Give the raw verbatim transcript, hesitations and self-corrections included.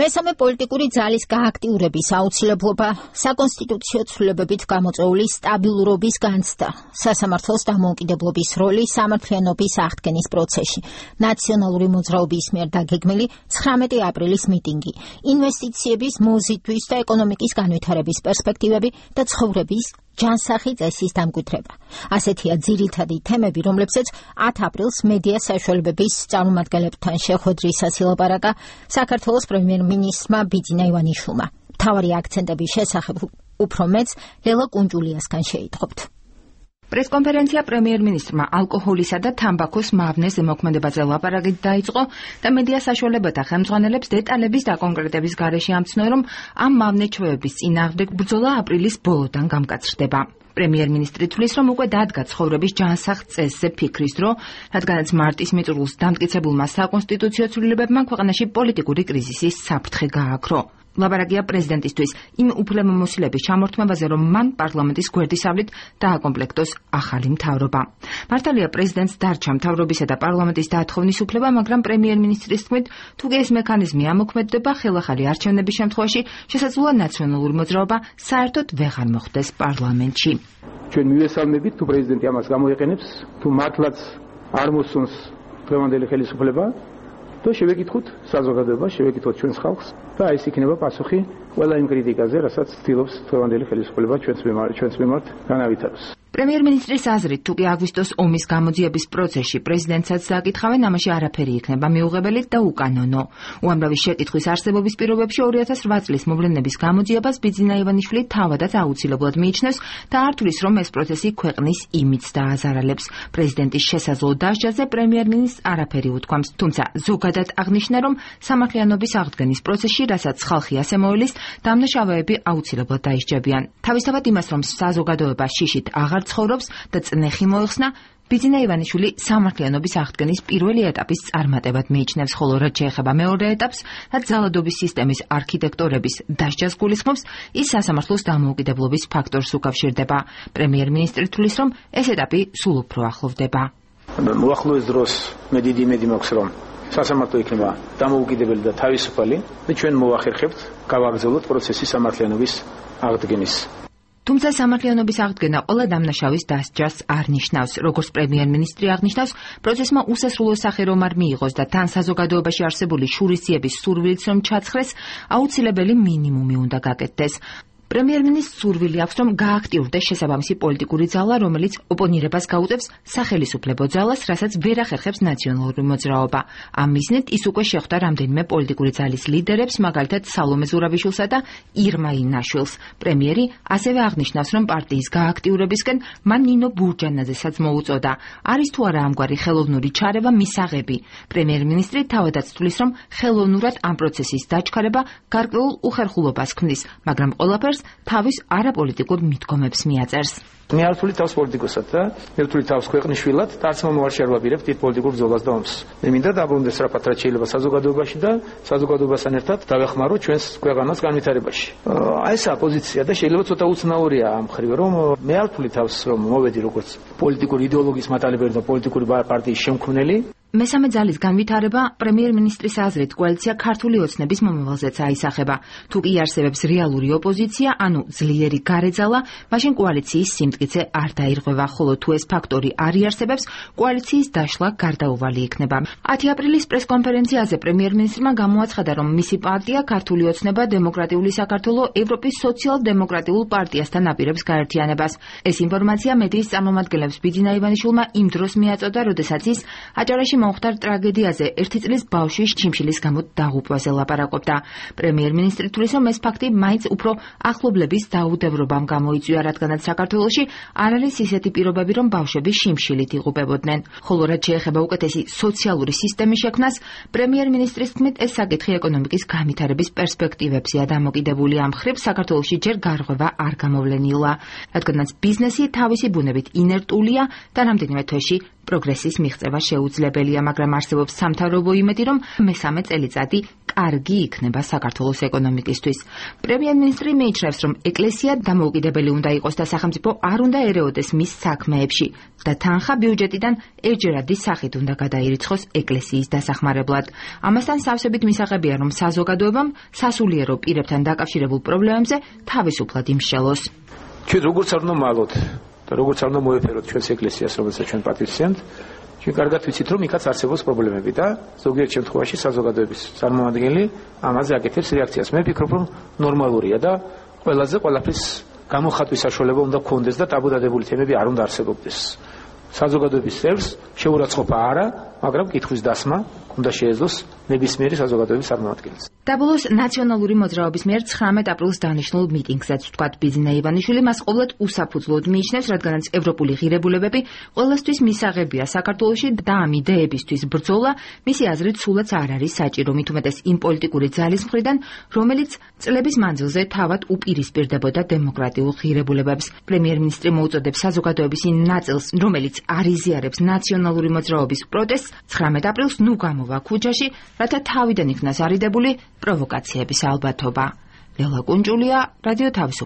მესამე პოლიტიკური ძალის გააქტიურების აუცილებლობა, საკონსტიტუციო ცვლილებებით გამოწვეული სტაბილურობის განცდა, სასამართლოს დამოუკიდებლობის როლი სამართლიანობის აღდგენის პროცესში, ნაციონალური მოძრაობის მიერ დაგეგმილი ცხრამეტი აპრილის მიტინგი, ინვესტიციების მოზიდვის და ეკონომიკის განვითარების პერსპექტივები და ცხოვრების ჯანსაღი წესის დამკვიდრება. ასეთია ძირითადი თემები, რომლებსაც ათ აპრილს მედია საშუალებების წარმომადგენლებთან შეხვედრისას ილაპარაკა საქართველოს პრემიერ-მინისტრმა ბიძინა ივანიშვილმა. მთავარი აქცენტების შესახებ უფრო მეც ლელა კუნჯულიასგან შეიტყობთ. პრესკონფერენცია პრემიერ-მინისტრმა ალკოჰოლისა და თამბაქოს მავნე ზემოქმედებაზე ლაპარაკით დაიწყო და მედია საშუალებათა ხელმძღვანელებს დეტალების და კონკრეტების გარეშე ამცნო, რომ ამ მავნე ჩვევების წინააღმდეგ ბრძოლა აპრილის ბოლოდან გამკაცრდება. პრემიერ-მინისტრი თვლის, რომ უკვე დადგა ცხოვრების ჯანსაღ წესზე ფიქრის დრო, რადგანაც მარტის მიწურულს დამტკიცებულმა საკონსტიტუციო ცვლილებებმა ქვეყანაში პოლიტიკური კრიზისის საფრთხე გააქრო. ლაპარაკია პრეზიდენტისთვის იმ უფლებამოსილების ჩამორთმევაზე, რომ მან პარლამენტის გვერდისავლით დააკომპლექტოს ახალი მთავრობა. მართალია პრეზიდენტს დარჩა მთავრობისა და პარლამენტის დათხოვნის უფლება, მაგრამ პრემიერ-მინისტრის თქმით, თუ კი ეს მექანიზმი ამოქმედდება, ხელახალი არჩევნების შემთხვევაში შესაძლოა ნაციონალური მოძრაობა საერთოდ ვეღარ მოხვდეს პარლამენტში. ჩვენ მივესალმებით, თუ პრეზიდენტი ამას გამოიყენებს, თუ მართლაც არ მოსწონს დღევანდელი ხელისუფლება, და შევეკითხოთ საზოგადოებას, შევეკითხოთ ჩვენს ხალხს და ეს იქნება პასუხი ყველა იმ კრიტიკაზე, რასაც ცდილობს დღევანდელი ხელისუფლება ჩვენს ჩვენს მიმართ განავითაროს. პრემიერ-მინისტრის აზრით, თუ კი აგვისტოს ომის გამოძიების პროცესში პრეზიდენტსაც დააკითხავენ, ამაში არაფერი იქნება მიუღებელი და უკანონო. უამრავი შეკითხვის არსებობის პირობებში ორი ათას რვა წლის მოვლენების გამოძიებას ბიძინა ივანიშვილი თავადაც აუცილებლად მიიჩნევს და არ თვლის, რომ ეს პროცესი ქვეყნის იმიჯს დააზარალებს. პრეზიდენტის შესაძლო დასჯაზე პრემიერ-მინისტრს არაფერი უთქვამს, თუმცა ზოგადად აღნიშნა, რომ სამართლიანობის აღდგენის პროცესში, რასაც ხალხი ასე მოელის, დამნაშავეები აუცილებლად დაისჯებიან. თავისთავად იმას, რომ საზოგადოება შიშით აღარ ცხოვრობს და წნეხი მოიხსნა, ბიძინა ივანიშვილი სამართლიანობის აღდგენის პირველი ეტაპის წარმატებად მიიჩნევს, ხოლო რაც შეეხება მეორე ეტაპს, რაც ძალადობის სისტემის არქიტექტორების დასჯას გულისხმობს, ის სასამართლოს დამოუკიდებლობის ფაქტორს უკავშირდება. პრემიერ-მინისტრი თვლის, რომ ეს ეტაპი სულ უფრო ახლოვდება. მოახლოეს დროს მე დიდი იმედი მაქვს, რომ სასამართლო იქნება დამოუკიდებელი და თავისუფალი და ჩვენ მოვახერხებთ გავაგრძელოთ პროცესი სამართლიანობის აღდგენის. თუმცა სამართლიანობის აღდგენა ყველა დამნაშავის დასჯას არ ნიშნავს. როგორც პრემიერ-მინისტრი აღნიშნავს, პროცესმა უსასრულო სახე რომ არ მიიღოს და თან საზოგადოებაში არსებული შურისძიების სურვილიც რომ ჩაცხრეს, აუცილებელი მინიმუმი უნდა გაკეთდეს. პრემიერ-მინისტრს სურვილი აქვს, რომ გააქტიურდეს შესაბამისი პოლიტიკური ძალა, რომელიც ოპონირებას გაუწევს სახელისუფლებო ძალას, რასაც ვერ ახერხებს ნაციონალური მოძრაობა. ამ მიზნით ის უკვე შეხვდა რამდენიმე პოლიტიკური ძალის ლიდერებს, მაგალითად სალომე ზურაბიშვილსა და ირმა ინაშვილს. პრემიერი ასევე აღნიშნავს, რომ პარტიის გააქტიურებისკენ მან ნინო ბურჯანაძესაც მოუწოდა. არის თუ არა ამგვარი ხელოვნური ჩარევა მისაღები. პრემიერ-მინისტრი თავადაც თვლის, რომ ხელოვნურად ამ პროცესის დაჩქარება გარკვეულ უხერხულობას ქმნის, მაგრამ ყველაფერს თავის არაპოლიტიკურ მიდგომებს მიაწერს. მე არ ვთვლი თავს პოლიტიკოსად და მე ვთვლი თავს ქვეყნის შვილად და არც მომავალ შეერვაპირებ დიდ პოლიტიკურ ბრძოლას და ომს. მე მინდა დაბრუნდეს რა პატრაც შეიძლება საზოგადოებაში და საზოგადოებასთან ერთად დავეხმარო ჩვენს ქვეყანას განვითარებაში. აი ესა პოზიცია და შეიძლება ცოტა უცნაურია ამ ხრივ, რომ მე არ ვთვლი თავს, რომ მოვედი როგორც პოლიტიკური იდეოლოგიის მატარებელი და პოლიტიკური პარტიის შემქმნელი. მესამე ძალის განვითარება პრემიერ-მინისტრის აზრით კოალიცია ქართული ოცნების მომავალზეც აისახება. თუ კი არსებობს რეალური ოპოზიცია, ანუ ძლიერი გარეძალა, მაშინ კოალიციის სიმტკიცე არ დაირღვევა, ხოლო თუ ეს ფაქტორი არ იარსებებს, კოალიციის დაშლა გარდაუვალი იქნება. ათი აპრილის პრესკონფერენციაზე პრემიერ-მინისტრმა გამოაცხადა, რომ მისი პარტია ქართული ოცნება დემოკრატიული საქართველო ევროპის სოციალ-დემოკრატიულ პარტიასთან აპირებს გაერთიანებას. ეს ინფორმაცია მედიის წარმომადგენლებს ბიძინა ივანიშვილმა იმ დროს მიაწოდა, როდესაც ის აჭარაში მომხდარ ტრაგედიაზე ერთი წლის ბავშვის ჩიმშილის გამო დაღუპვაზე ლაპარაკობდა. პრემიერ-მინისტრი თვლის, რომ ეს ფაქტი მაინც უფრო ახლობლების დაუდევრობამ გამოიწვია, რადგანაც საქართველოში არ არის ისეთი პირობები, რომ ბავშვები შიმშილით იღუპებოდნენ. ხოლო რაც შეეხება უკეთესი სოციალური სისტემის შექმნას, პრემიერ-მინისტრის თქმით, ეს საკითხი ეკონომიკის განვითარების პერსპექტივებზეა დამოკიდებული. ამ ხრივ საქართველოში ჯერ გარღვევა არ გამოვლენილა, რადგანაც ბიზნესი თავისი ბუნებით ინერტულია და რამდენიმე თვეში პროგრესის მიღწევა შეუძლებელია. მიღებულია, მაგრამ არსებობს სამთავრობო იმედი, რომ მესამე წელიწადი კარგი იქნება საქართველოს ეკონომიკისთვის. პრემიერ-მინისტრი მიიჩნევს, რომ ეკლესია დამოუკიდებელი უნდა იყოს და სახელმწიფო არ უნდა ერეოდეს მის საქმეებში და თანხა ბიუჯეტიდან ერთჯერადი სახით უნდა გადაირიცხოს ეკლესიის დასახმარებლად. ამასთან სავსებით მისაღებია, რომ საზოგადოებამ სასულიერო პირებთან დაკავშირებულ პრობლემებზე თავისუფლად იმსჯელოს. ჩვენ როგორც არ უნდა მალოთ და როგორც არ უნდა მოეფეროთ ჩვენს ეკლესიას, რომელსაც ჩვენ პატივცემთ, ჩვენ კარგად ვიცით, რომ იქაც არსებობს პრობლემები და ზოგიერთ შემთხვევაში საზოგადოების წარმომადგენელი ამაზე აკეთებს რეაქციას. მე ვფიქრობ, რომ ნორმალურია და ყველაზე ყველაფრის გამოხატვის საშუალება უნდა გქონდეს და ტაბუდადებული თემები არ უნდა არსებობდეს. საზოგადოების წევრს შეურაცხყოფა არა, მაგრამ კითხვის დასმა უნდა შეეძლოს ნებისმიერი საზოგადოების წარმომადგენელს. დაბოლოს ნაციონალური მოძრაობის მიერ ცხრამეტ აპრილს დანიშნულ მიტინგზეც ვთქვათ ბიზნა ივანიშვილი მას ყოვლად უსაფუძვლოდ მიიჩნევს, რადგანაც ევროპული ღირებულებები ყველასთვის მისაღებია საქართველოში და ამ იდეებისთვის ბრძოლა მისი აზრით სულაც არ არის საჭირო, მით უმეტეს იმ პოლიტიკური ძალის მხრიდან, რომელიც წლების მანძილზე თავად უპირისპირდებოდა დემოკრატიულ ღირებულებებს. პრემიერ-მინისტრი მოუწოდებს საზოგადოების იმ ნაწილს, რომელიც არ იზიარებს ნაციონალური მოძრაობის პროტესტს, ცხრამეტ აპრილს ნუ გამოვა ქუჩაში, რათა თავიდან იქნას არიდებული პროვოკაციების ალბათობა. ლელა კუნჯულია, რადიო თავისუფლება.